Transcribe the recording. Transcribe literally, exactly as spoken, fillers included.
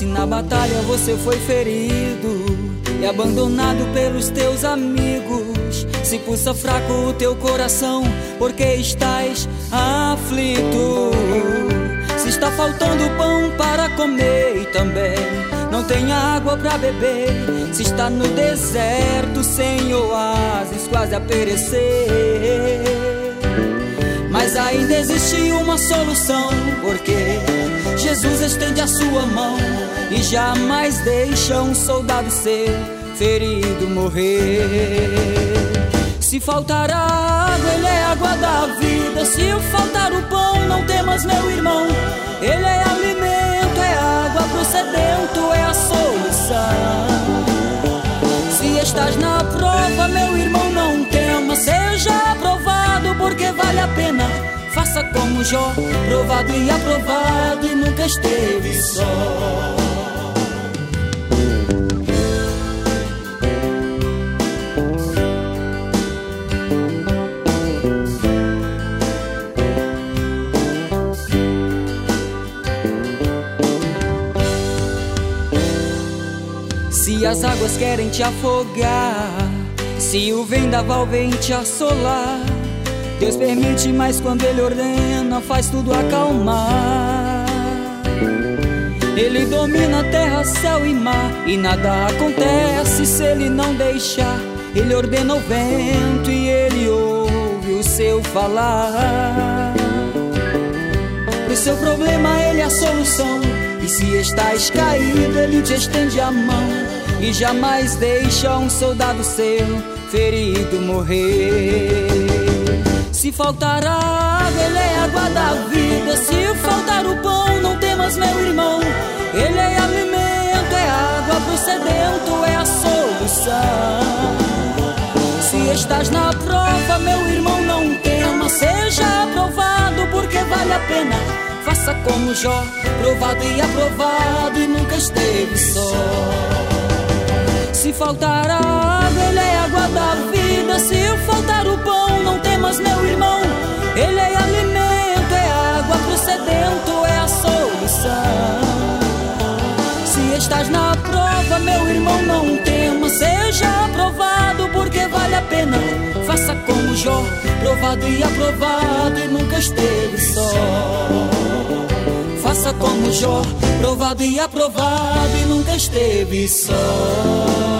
Se na batalha você foi ferido e abandonado pelos teus amigos, se pulsa fraco o teu coração porque estás aflito, se está faltando pão para comer e também não tem água para beber, se está no deserto sem oásis, quase a perecer, mas ainda existe uma solução, porque Jesus estende a sua mão e jamais deixa um soldado seu ferido morrer. Se faltar água, Ele é água da vida. Se faltar o pão, não temas, meu irmão, Ele é alimento, é água pro sedento, é a solução. Se estás na prova, meu irmão, não temas, seja aprovado, porque vale a pena. Faça como Jó, provado e aprovado, e nunca esteve só. Se as águas querem te afogar, se o vendaval vem te assolar, Deus permite, mas quando Ele ordena, faz tudo acalmar. Ele domina terra, céu e mar, e nada acontece se Ele não deixar. Ele ordena o vento e Ele ouve o seu falar. Pro seu problema Ele é a solução, e se estás caído, Ele te estende a mão e jamais deixa um soldado seu ferido morrer. Se faltar água, Ele é água da vida. Se faltar o pão, não temas, meu irmão, Ele é alimento, é água pro sedento, é a solução. Se estás na prova, meu irmão, não temas, seja aprovado, porque vale a pena. Faça como Jó, provado e aprovado, e nunca esteve só. Se faltar água, Ele é água da vida. Se faltar o pão, não temas, meu irmão, Ele é alimento, é água pro sedento, é a solução. Se estás na prova, meu irmão, não temas, seja aprovado, porque vale a pena. Faça como Jó, provado e aprovado, e nunca esteve só. Faça como Jó, provado e aprovado, e nunca esteve só.